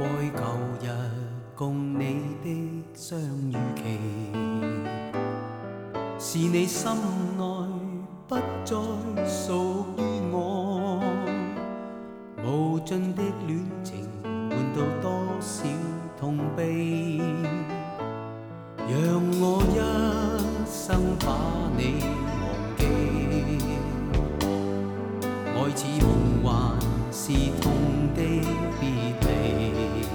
過去舊日共你的相遇期，是你心內不再屬於我，無盡的戀情換到多少痛悲，讓我一生把你忘記，愛似夢幻是痛的別離，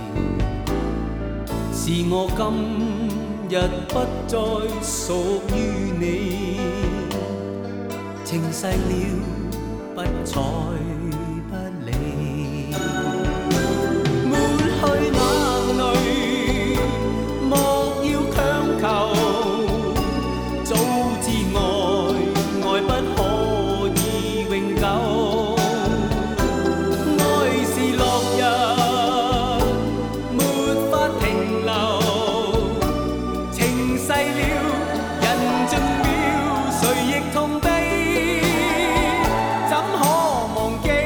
是我今日不再屬於你，情逝了不睬不理，抹去眼淚莫要強求，早知愛不可以永久，逝了，人盡了，誰亦痛悲，怎可忘記？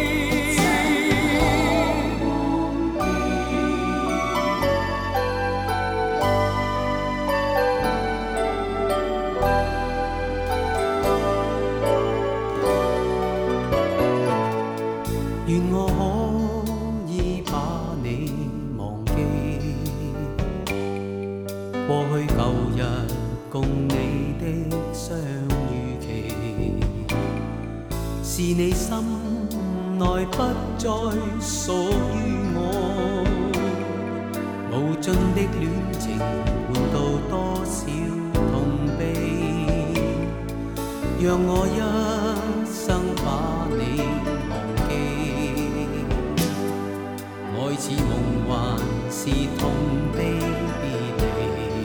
願我可以把你忘記，過去舊日共你的相遇期，是你心內不再屬於我，無盡的戀情換到多少痛悲，讓我一生把你忘記，愛似夢幻是痛的別離，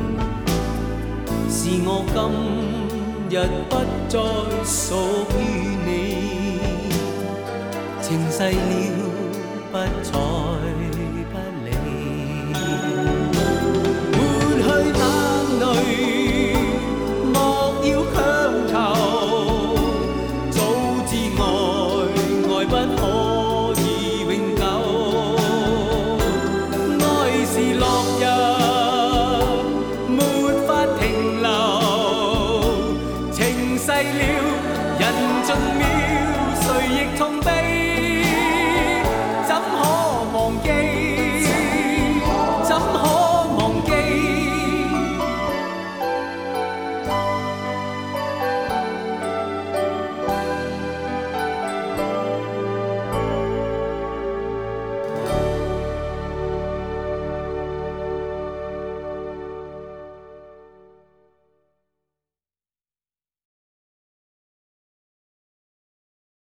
是我今日不再屬於你，情逝了不睬。